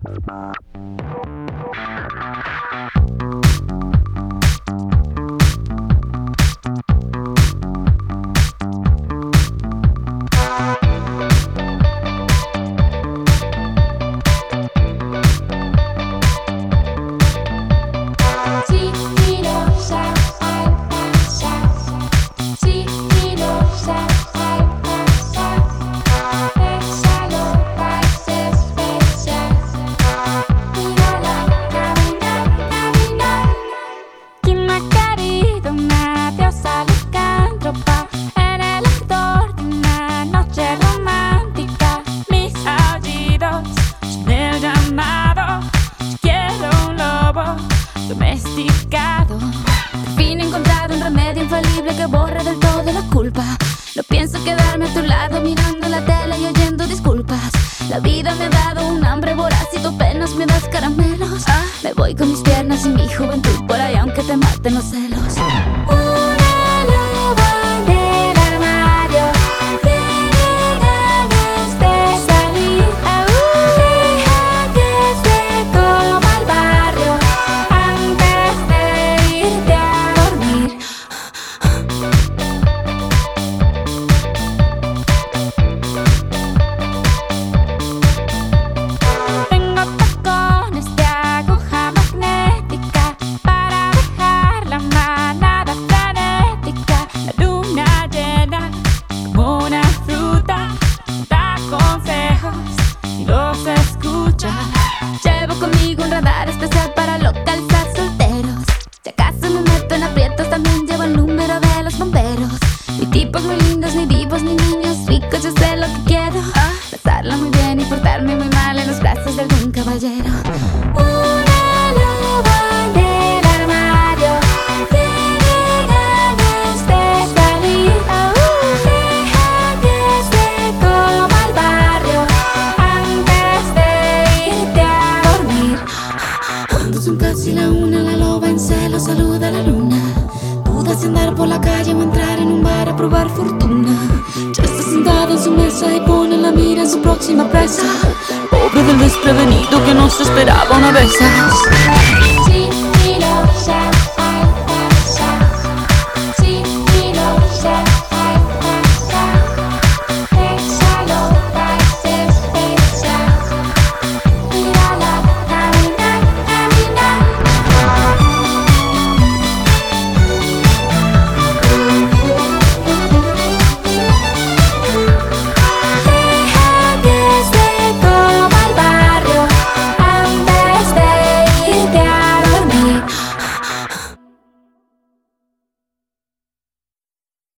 Domesticado. Por fin he encontrado un remedio infalible que borra del todo la culpa. No pienso quedarme a tu lado mirando la tele y oyendo disculpas. La vida me ha dado un hambre voraz y tú apenas me das caramelos. Me voy con mis piernas y mi juventud por ahí aunque te maten los celos. Llevo conmigo un radar especial para localizar solteros. Si acaso me meto en aprietos, también llevo el número de los bomberos. Ni tipos muy lindos, ni vivos, ni niños ricos, yo sé lo que quiero. Pasarla muy bien y portarme muy mal en los brazos de algún caballero. Una loba del armario tiene ganas de salir. Deja que se coma el barrio antes de irte a dormir. Cuando son casi la una, la loba en celo saluda a la luna. Duda si andar por la calle o entrar en un bar a probar fortuna. Ya está sentada en su mesa y pone la mira en su próxima presa. Pobre del desprevenido que no se esperaba una vez.